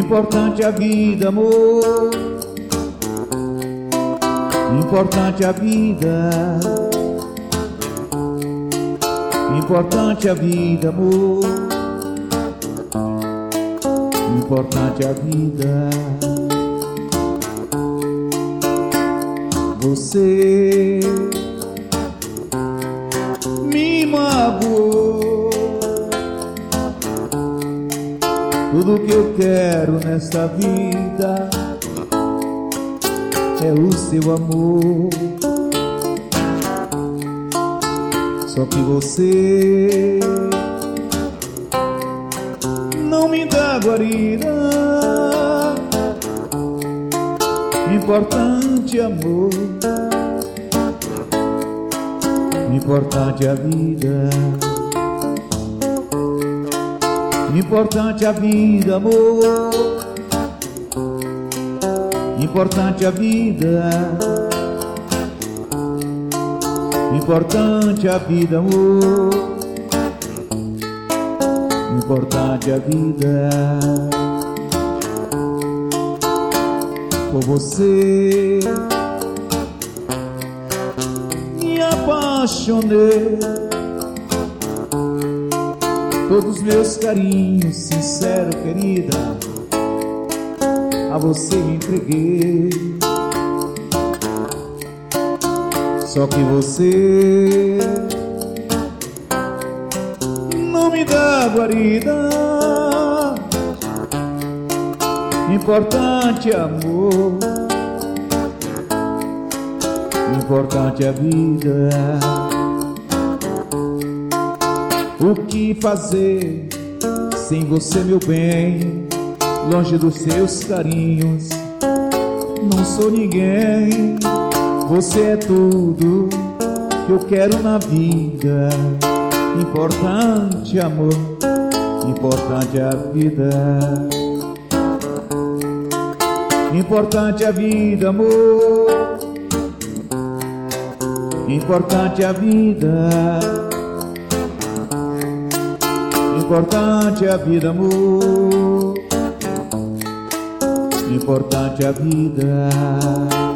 Importante a vida, amor. Importante a vida. Importante a vida, amor. Importante a vida. Você me magoou. Tudo que eu quero nesta vida é o seu amor. Só que você não me dá guarida. Importante amor. Importante a vida. Importante a vida, amor. Importante a vida. Importante a vida, amor. Importante a vida. Por você me apaixonei. Todos meus carinhos sinceros, querida, a você me entreguei. Só que você não me dá guarida. Importante amor. Importante a vida. O que fazer sem você, meu bem? Longe dos seus carinhos, não sou ninguém. Você é tudo que eu quero na vida. Importante amor, importante a vida. Importante a vida, amor. Importante a vida. Importante a vida, amor. Importante a vida.